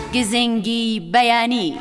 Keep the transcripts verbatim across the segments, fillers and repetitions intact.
گزنگی بەیانی.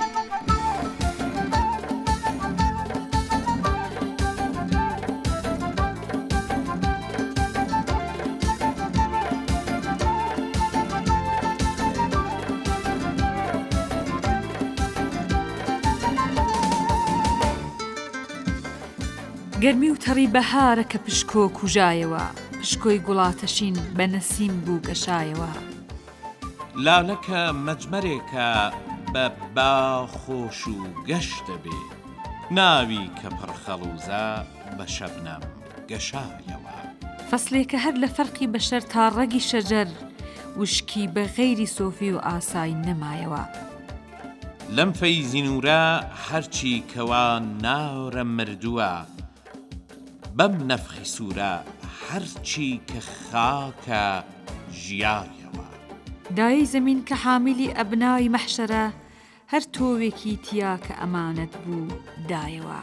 گەرمی و تەڕی بەهارە کە پشکۆ کوژایەوە، پشکۆی گوڵاتەشین بە نەسیم بوو گەشایەوە. لاولەکە مەجمەرێکە بە باخۆش و گەشتە بێ، ناوی کە پڕخەڵوزە بە شەبنەم گەشایەوە. فەسلێکە هەر لە فەرقی بەشەر تا ڕەگی شەجەر، وشکی بە غەیری سۆفی و ئاسای نەمایەوە. لەم فەیزی نورە هەرچی کەوان ناورە مردووە، بەم نەفخی سوورە هەرچی کە خاکە ژیایەوە. دایەی زەمین کە حامیلی ئەبنای مەحشەرە، هەر تۆوێکی تیا کە ئەمانەت بوو دایەوە.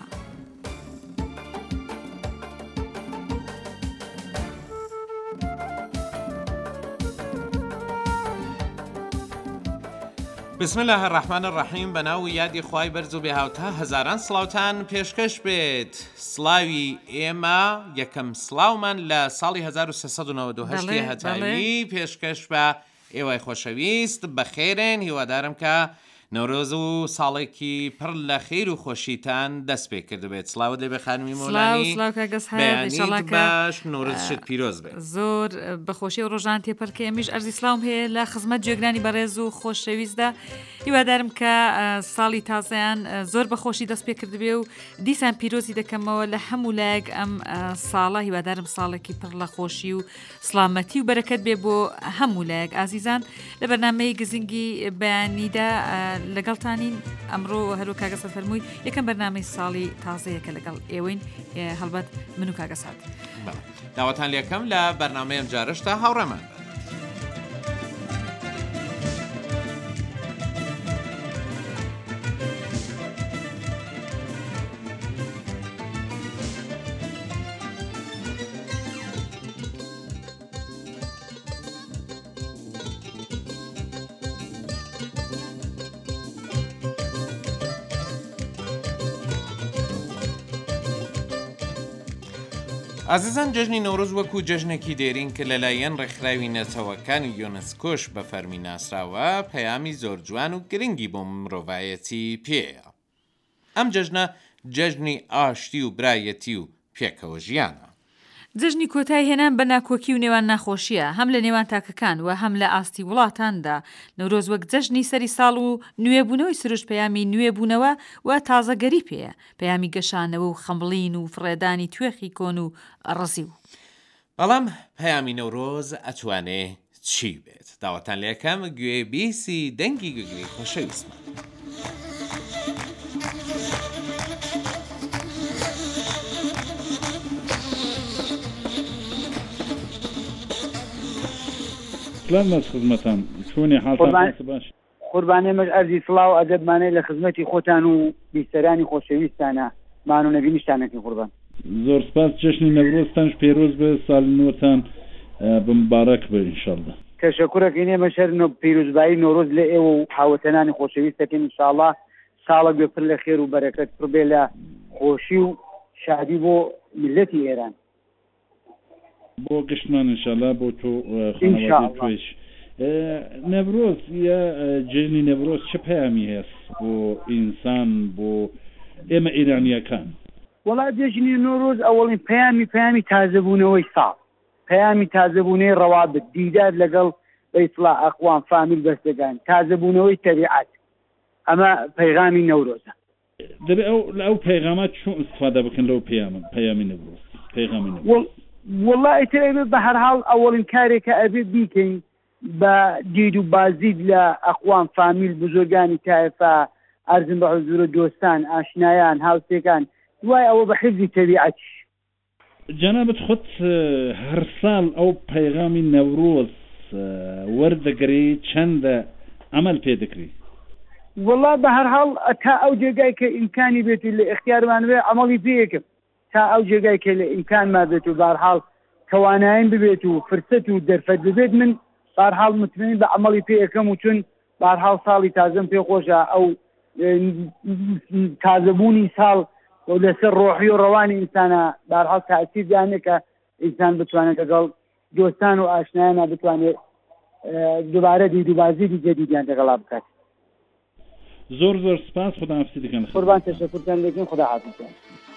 بسم الله الرحمن الرحیم. بەناو یادی خوای بەرز و بێهاوتا هەزاران سڵاوتان پێشکەش بێت. سڵاوی ئێمە یەکەم سڵاومان لە ساڵی هەزار و سێسەد و نەوەت و هەشت هەتاوی پێشکەش بە ئێوەی خۆشەویست. بەخێرن، هیوادارم کە نەورۆز و ساڵێکی پڕ لە خێر و خۆشیتان دەست پێ کرد بێت. سڵاوت لێ بێ خانمی مۆلانی، بەیانیت باش، نۆرۆزشت پیرۆز بێت. زۆر بەخۆشی و ڕۆژان تێپەرکە ئێمیش ئەرزی سڵاوم هەیە لە خزمەت جێگرانی بەڕێز و خۆشەویستدا. هیوادارم کە ساڵی تازەیان زۆر بەخۆشی دەست پێ کردبێ و دیسان پیرۆزی دەکەمەوە لە هەموو لایەک ئەم ساڵە. هیوادارم ساڵێکی پڕ لە خۆشی و سڵامەتی و بەرەکەت بێ بۆ هەموو لایەک. ئازیزان، لە بەرنامەی گزنگی بەیانیدا لەگەڵتانین. ئەمڕۆ هەرو کاگەسەد فەرمووی یەکەم بەرنامەی ساڵی تازەیەکە لەگەڵ ئێوەین، هەڵبەت من و کاگەسەد. داوەتان لێکەم لە بەرنامەیەم جارشتا هاوڕێمان. ئازیزان، جەژنی نەورۆز وەکو جەژنێکی دێرین کە لەلایەن ڕێکخراوی نەتەوەکانی یۆنسکۆش بە فەرمی ناسراوە، پەیامی زۆر جوان و گرنگی بۆ مرۆڤایەتی پێیە. ئەم جەژنە جەژنی ئاشتی و برایەتی و پێکەوە ژیانە. جەژنی کۆتایی هێنان بە ناکۆکی و نێوان ناخۆشیە، هەم لە نێوان تاکەکان و هەم لە ئاستی وڵاتاندا. نەورۆز وەک جەژنی سەری ساڵ و نوێبوونەوەی سروش پەیامی نوێبوونەوە و تازەگەری پێیە، پەیامی گەشانەوە و خەمبڵین و فڕێدانی توێخی کۆن و ڕزی و. بەڵام پەیامی نەورۆز ئەتوانێ چی بێت؟ داوەتان لێکەم گوێ بیسی دەنگی گوگری خۆشەویستمان. سلام بەس خزمەتان، چۆنی حاڵتان باش؟ قوربانێمەش ئەرزی سڵاو و ئەدەبمانەی لە خزمەتی خۆتان و بیستەرانی خۆشەویستانە، مان و نەبینیشتانەکەی قوربان. زۆر سپاس. جەژنی نەورۆزتانش پێرۆز بێ، ساڵی نوێتان بمبارەک بێ ئینشاڵڵا. تەشەکوڕەکەی نێمە شەر پیرۆزبایی نۆرۆز لە ئێوە و هاوتەنانی خۆشەویستەکەن. ئینشاڵڵا ساڵێک بێ پڕ لە خێر و بەرەکەت، پڕ بێ لە خۆشی و شادی بۆ میلەتی ئێران. بۆ گشتمان ئینشاءالله بۆ تۆ خانەوادەی توێش. نەورۆز یا جەژنی نەورۆز چه پەیامی هەست بۆ ئینسان، بۆ ئێمە ئێرانیەکان؟ وەڵا جەژنی نۆرۆز ئەوەڵین پەیامی پەیامی تازەبوونەوەی ساڵ، پەیامی تازەبوونەوەی ڕەوابط، دیدار لەگەڵ بەیتڵا ئەخوان فامیل بەستەکان، تازەبوونەوەی تەبیعەت. ئەمە پەیغامی نەورۆزە. دەبێ ئەو لە ئەو پەیغامات چۆن ئیستفادە بکەن لەو پەیامە پەیامی نەورۆز، پەیغامی نەورۆز؟ والله ئیتر بە هەر حاڵ ئەوەڵین کارێکە ئەبێ بیکەین بە دید و بازید لە ئەخوان فامیل بزرگانی تایفە، ئەرزم بە حوزورە دۆستان، ئاشنایان، هاوسێکان، دوای ئەوە بە حیفزی تەبیعەتیش. جەنابەت خۆت هەر ساڵ ئەو پەیغامی نەورۆز وەردەگری چەندە عەمەل پێ دەکری؟ والله بە هەر حاڵ تا ئەو جێگای کە ئیمکانی بێت لە ئیختیارمان بێ عەمەڵی پێ یەکەم، تا ئەو جێگای کە لە ئیمکانمان بێت و بە هەر حاڵ تواناییم ببێت و فرسەت و دەرفەت ببێت، من بە هەر حاڵ متمەنین بە عەمەڵی پێ یەکەم و چون بەهەرحاڵ ساڵی تازەم پێ خۆشە ئەو تازەبوونی ساڵ لەسەر ڕۆحی و ڕەوانی ئینسانە بەهەرحاڵ تاثیر دانێت کە ئینسان بتوانێت لەگەڵ دۆستان و ئاشنایانە بتوانێت دووبارە دیدوبازی جدیدیان لەگەڵا بکات. زۆر زۆر سپاس، خوداحافظی دەکەن. قوربان تەشەکورتان دەکەین، خوداحافظ.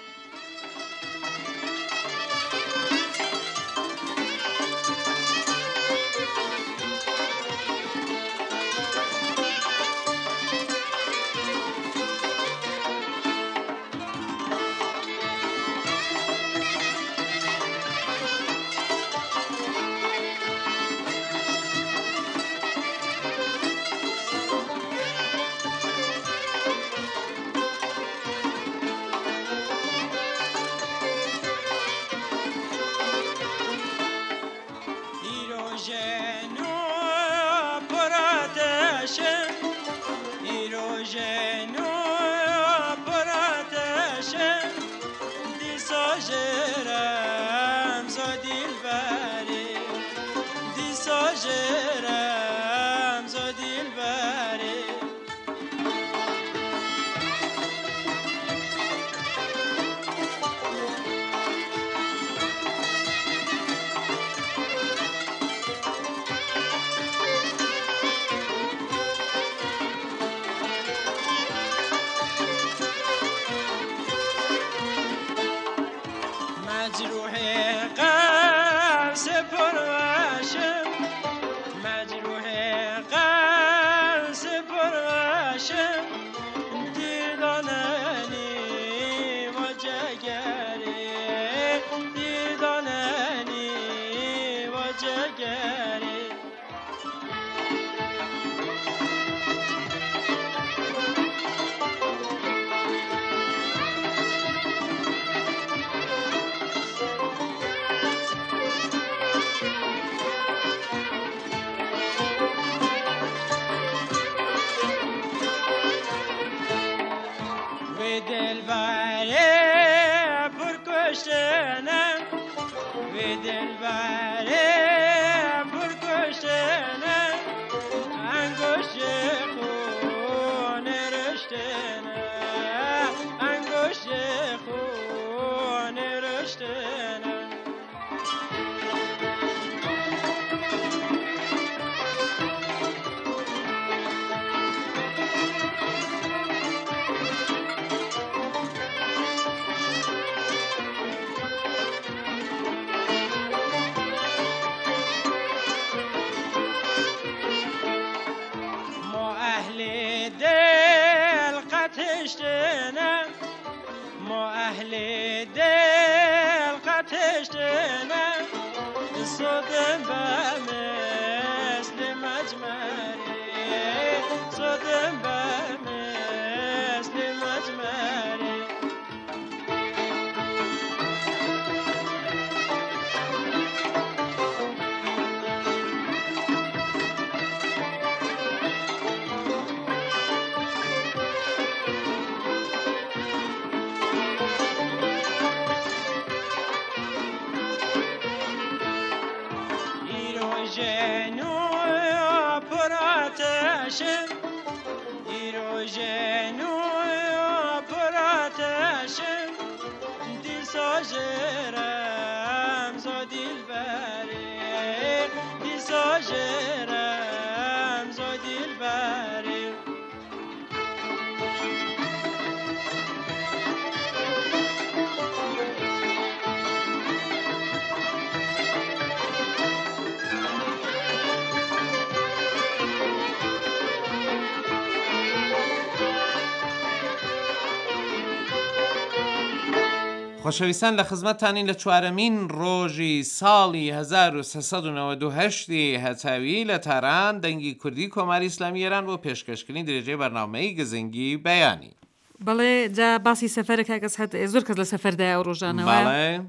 خۆشەویستان لە خزمەتتانین لە چوارەمین ڕۆژی ساڵی هەزار و سێسەد و نەوەت و هەشتی هەتاوی لە تاران دەنگی کوردی کۆماری ئیسلامی ئێران بۆ پێشکەشکردنی درێژەی بەرنامەی گزنگی بەیانی. بەڵێ جا باسی سەفەرێک کەس هەت زۆر کەس لە سەفەردایە ئەو ڕۆژانەوە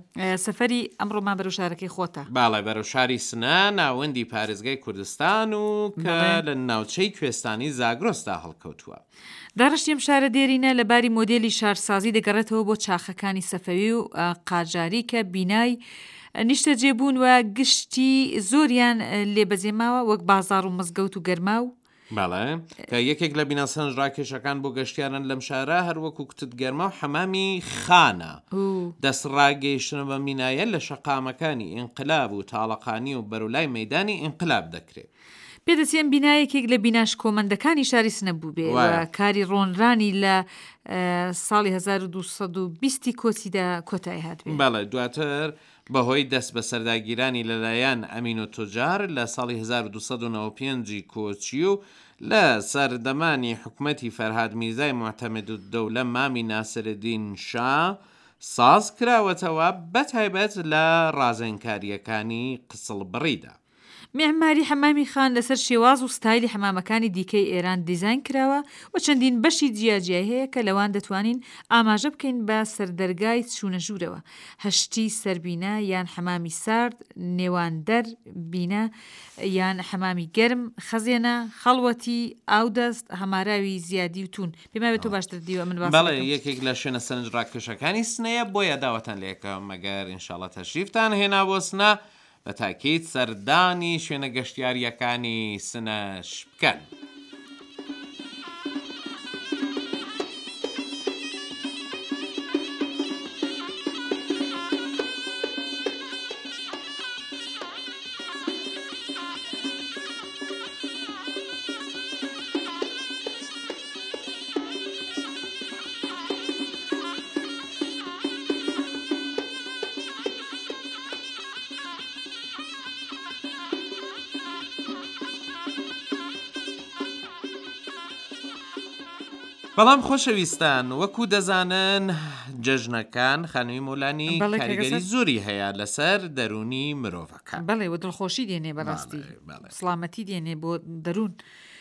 سەفەری ئەمڕۆمان بەرەو شارەکەی خۆتە. باڵێ بەرەو شاری سنە ناوەندی پارێزگای کوردستان و کە لە ناوچەی کوێستانی زاگرۆستا هەڵکەوتووە. داڕشتیم شارە دێرینە لەباری مۆدێلی شارسازی دەگەڕێتەوە بۆ چاخەکانی سەفەوی و قاجاری کە بینای نیشتە جێبوون و گشتی زۆریان لێبەجێماوە وەک بازار و مزگەوت و گەرما و باڵێ کە یەکێک لە بینە سەنجڕاکێشەکان بۆ گەشتیاران لەم شارە هەروەکو کتت گەرمە و حەمامی خانە دەسڕاگەیشتنە بە مینایە لە شەقامەکانی ئینقلاب و تاڵەقانی و بەرولای مەیدانی ئینقلاب دەکرێت. پێدەچێن بینایەکێک لە بیناش کۆمەندەکانی شاری سنەبوو بێ کاری ڕۆنرانی لە ساڵی هەزار و دووسەد و بیستی کۆچیدا کۆتایی هات بێ. بەڵێ دواتر بەهۆی دەست بە سەرداگیرانی لەلایەن ئەمین و تۆجار لە ساڵی هەزار و دووسەد و نۆ و پێنجی کۆچی و لە سەردەمانی حکومەتی فەرهاد میرزای معتەمەد الدەولە مامی ناسرالدین شا ساز کراوەتەوە بەتایبەت لە ڕازێنکاریەکانی قسڵ بڕیدا. معماری حەمامی خان لەسەر شێواز و ستایلی حەمامەکانی دیکەی ئێران دیزاین کراوە و چەندین بەشی جیاجیای هەیە کە لەوان دەتوانین ئاماژە بکەین بە سەردەرگای چوونەژوورەوە هەشتی سەربینە یان حەمامی سارد نێواندەر بینە یان حەمامی گەرم خەزێنە خەڵوەتی ئاودەست هەماراوی زیادی و تون پێما بێت تۆ باشتر دیوە من باس بەڵێ یەکێک لە شوێنە سەرنجڕاکێشەکانی سنەیە بۆیە داوەتان لێکە مەگەر ئینشاڵڵا تەشریفتان هێنا بۆ سنە بە تاکید سەردانی شوێنە گەشتیاریەکانی سنەش بکەن. بەڵام خۆشەویستان وەکو دەزانن جەژنەکان خانووی مۆلانی کاریگەری زۆری هەیە لەسەر دەرونی مرۆڤەکان. بەڵێ و دڵخۆشی دێنێ بەڕاستی سڵامەتی دێنێ بۆ دەرون.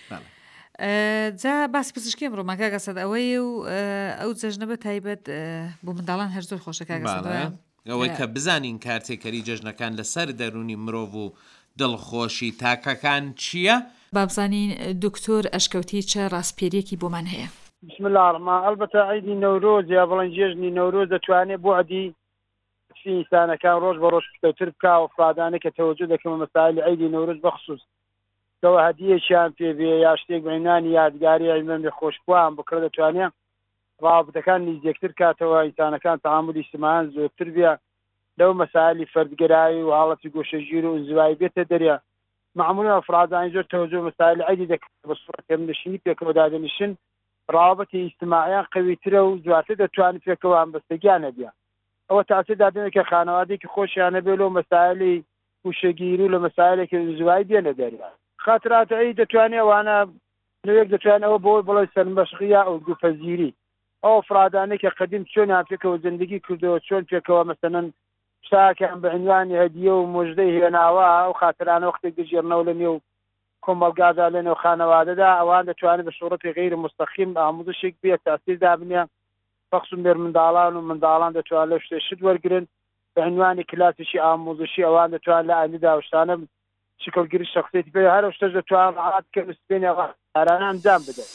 جا باسی پزیشکی ئەمڕۆمان کاکە سەد ئەوەیە و ئەو جەژنە بە تایبەت بۆ منداڵان هەر زۆر خۆشە کاکە سەد ئەوەی کە بزانین کارتێکەری جەژنەکان لەسەر دەرونی مرۆڤ و دڵخۆشی تاکەکان چییە؟ بابزانین دکتۆر ئەشکەوتی چە ڕاستپێرێکی بۆمان هەیە. بسم الله الرحمن البته عیدی نەورۆز یا بڵێن جێژنی نەورۆز دەتوانێت بۆ عەدی ئینسانەکان ڕۆژ بە ڕۆژ پێوتر بکا و فرادانە کە تەوەجۆ دەکەمە مەسائلی عیدی نەورۆز بەخصوص کەەوە هەدیەکیان پێ بێ یا شتێک بەعنوانی یادگاری ئەلمەمی خۆشخوایان بکڕە دەتوانێت ڕابطەکان نزیکتر کاتەوە ئینسانەکان تەعاملی ئیجتیماعیان زۆرتر بێ لەو مەسائلی فەردگرایی و حاڵەتی گۆشەگیر و ئینزیوایی بێتە دەرێ معمولا فرادانی زۆر تەوەجۆ مەسائلی عیدی دەکەن بە سوورەت هەمنشینی پێکەوە دادەنیشن ڕابطی ئیجتیماعیان قویترە و زواتر دەتوانێت پێکەوە هەمبەستگیانە بێ ئەوە تاثیر دادنێت کە خانەوادێکی خۆشیانە بێ لەو مەسائلی گوشەگیری و لە مەسائلێکی ئینزیوایی بێنە دەرێ خاترات عید دەتوانێت ئەوانە نوێک دەتوانەوە بۆ بڵێ سەرمەشقیە ئەو دووفەزیری ئەو فرادانێک کە قەدیم چۆنیان پێکەوە زندگی کردەوە چۆن پێکەوە مەسەنەن شتاکیان بە عنوانی هەدیە و موژدەی هێناوە ئەو خاترانە وەختێک دەژێڕنەوە لە نێو کۆمەلگادا لەنێو خانەوادەدا ئەوان دەتوانێت بە شۆڕەتی غەیر مستەقیم ئامۆزشێک بێت تاسیر دابنێ بەخصوص بێر منداڵان و منداڵان دەتوان لە شتێ شت وەرگرن بە عنوانی کلاسیشی ئامۆزشی ئەوان دەتوان لە ئایندا شتانە شکلگیری شخصیەتی پێ هەر شتەش دەتوان ڕاحەت کە سپێنی ئەوانە ئەنجام بدەن.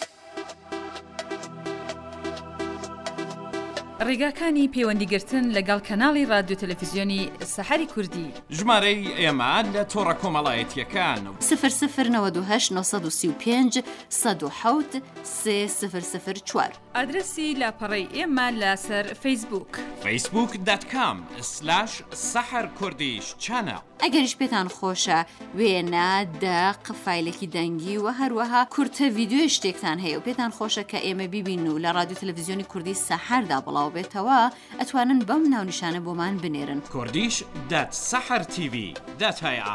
ڕێگاکانی پەیوەندیگرتن لەگەڵ کەناڵی رادیۆ تەلەڤیزیۆنی سەحەری کوردی ژمارەی ئێمە لە تۆڕە کۆمەڵایەتیەکان سفر سفر نەوەد و هەشت نۆسەد و سی و پێنج سەد و حەوت سێ سفر سفر چوار ئادرسی لاپەڕەی ئێمە لەسەر فەیسبووک فەیسبووک دات کام سلاش سەحەر کوردیش چانە ئەگەریش پێتان خۆشە وێنە دەق فایلێکی دەنگی و هەروەها کورتە ڤیدیۆی شتێکتان هەیە و پێتان خۆشە کە ئێمە بیبین و لە رادیۆ تەلەڤیزیۆنی کوردی سەحەردا بڵاو بێتەوە ئەتوانن بەم ناونیشانە بۆمان بنێرن کوردیش دات سەحەر تیڤی دات هەیە.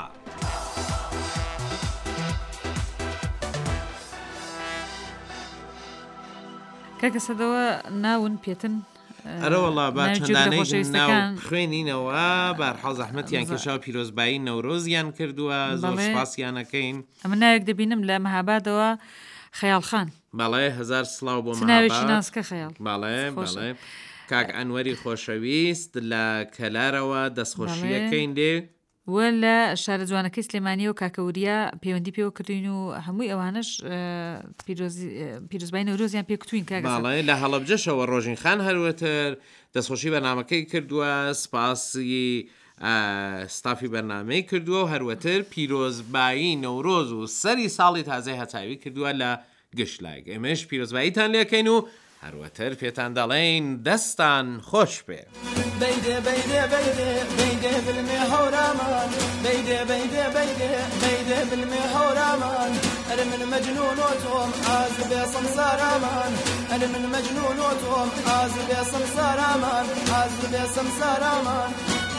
کاکە سەدەوە ناون پێتن ئەرەوەڵا با چەندانەی ناو خوێنینەوە بەرحەڵ زەحمەتیان کێشا و پیرۆزبایی نەورۆزیان کردووە زۆر سوپاسیانەکەین. ئەمە ناوێک دەبینم لە مەهابادەوە خەیاڵخان بەڵێ هەزار سڵاو بۆ ناوێکی ناسکە خەیاڵ بەڵێ بەڵێ کاک ئەنوەری خۆشەویست لە کەلارەوە دەستخۆشیەکەین دێ وە لە شارە جوانەکەی سلێمانی و کاکەوریا پەیوەندی پێوە کردوین و هەمووی ئەوانش پیرۆزبای نەورۆزیان پێ کتوین کاگەڵێ لە هەڵەبجەشەوە ڕۆژین خان هەروەتر دەستخۆشی بەنامەکەی کردووە سپاسی ستافی بەرنامەی کردووە و هەروەتر پیرۆزبایی نەورۆز و سەری ساڵی تازەی هەتاوی کردووە لە گشتلاگ. ئێمەش پیرۆزباییتان لێکەین و هەروەتر پێتان دەڵێن دەستان خۆش بێ. بيدي بيدي بيدي بيدي بالمهور امان بيدي بيدي بيدي بيدي بالمهور امان انا من مجنون وتوم عازب يا سمسار امان انا من مجنون وتوم عازب يا سمسار امان عازب يا سمسار امان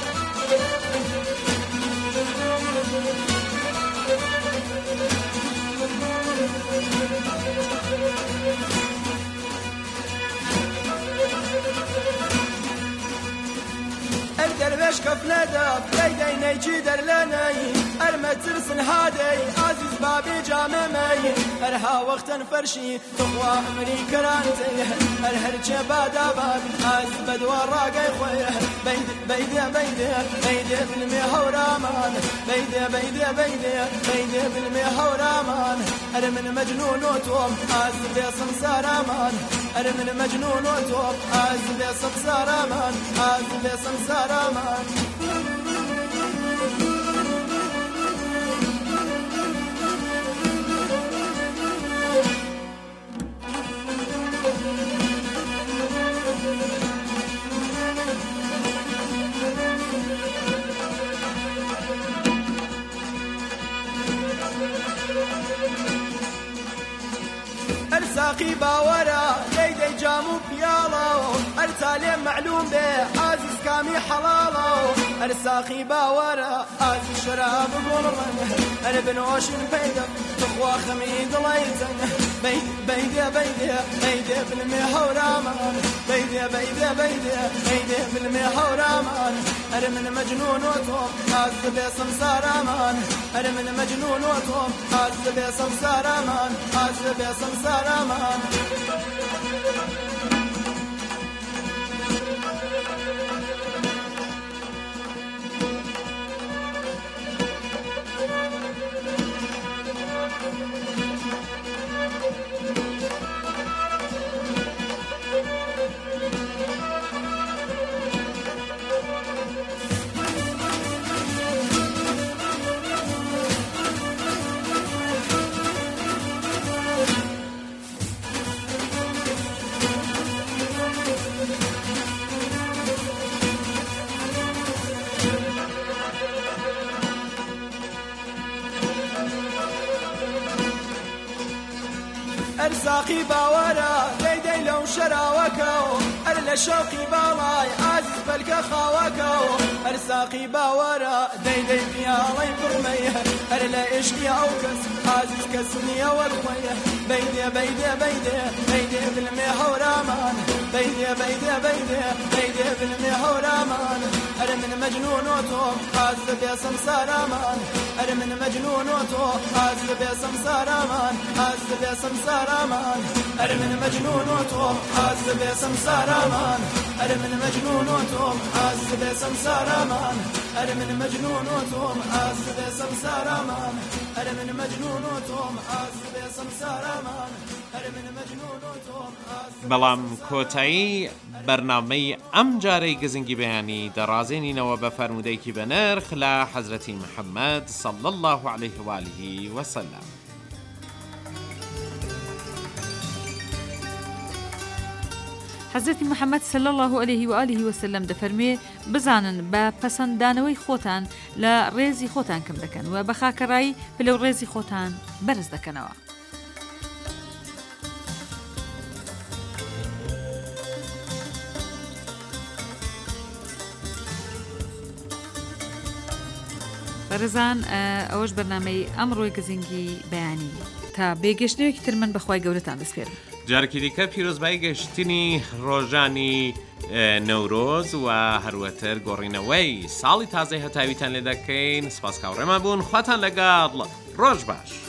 الدرويش كفنا داب ليدي نيجي درلاني ارمى ترسن هادي عزيز بابي جاممي ارها وقتا فرشي تقوى عمري كرانتي الهر جبادا باب عز بدوار راقي خويه بيدي بيدي بيدي بيدي بالمهور امان بيدي بيدي بيدي بيدي بالمهور امان انا من مجنون وتوم عز بسمسار امان انا من مجنون وتوم عز بسمسار امان عز بسمسار امان ارزاقي باورا ليدي جامو بيالو ارتالي معلوم به عزيز كامي حلالو ارزاقي باورا عزيز شراب قربن انا بنوش بيدم تقوى خميد ليتن بيدي بيدي بيدي بيدي بالمهور امان بيدي بيدي بيدي بيدي بالمهور امان انا من مجنون وتوم عزب سمسار امان انا من مجنون وتوم عزب سمسار امان عزب سمسار امان ارزاقي باورا ليدي لو شراوكو ارلا شوقي بالاي عزيز بلك خاوكو ارزاقي باورا ديدي بيالي برميه ارلا اشقي اوكس عزيز كسنيه والخويه بيدي بيدي بيدي بيدي بالمهور امان بيدي بيدي بيدي بيدي بالمهور امان انا من مجنون وتوم عزب يا سمسار امان انا من مجنون وتوم عزب يا سمسار امان عزب يا سمسار امان انا من مجنون وتوم عزب يا سمسار امان انا من مجنون وتوم عزب يا سمسار امان انا من مجنون وتوم عزب يا سمسار امان انا من مجنون وتوم عزب يا سمسار امان انا من مجنون وتوم بەڵام کۆتایی بەرنامەی ئەم جارەی گزنگی بەیانی دەڕازێنینەوە بە فەرمودەیەکی بە نرخ لە حەزرەتی محەممەد صلی الله عليه و آله وسلم. حەزرەتی محەممەد صلی الله عليه و آله وسلم دەفەرمێ بزانن بە پەسەنددانەوەی خۆتان لە ڕێزی خۆتان کەم دەکەن و بە خاکەڕایی پلە و ڕێزی خۆتان بەرز دەکەنەوە. بەڕێزان ئەوەش بەرنامەی ئەمڕۆی گزنگی بەیانی تا بێگەشتنەوەکی تر من بەخوای گەورەتان دەسپێرم. جارێکی دیکە پیرۆزبایی گەشتنی ڕۆژانی نەورۆز و هەروەتر گۆڕینەوەی ساڵی تازەی هەتاویتان لێ دەکەین. سپاسکاو ڕێمان بوون، خواتان لەگەڵ، ڕۆژ باش.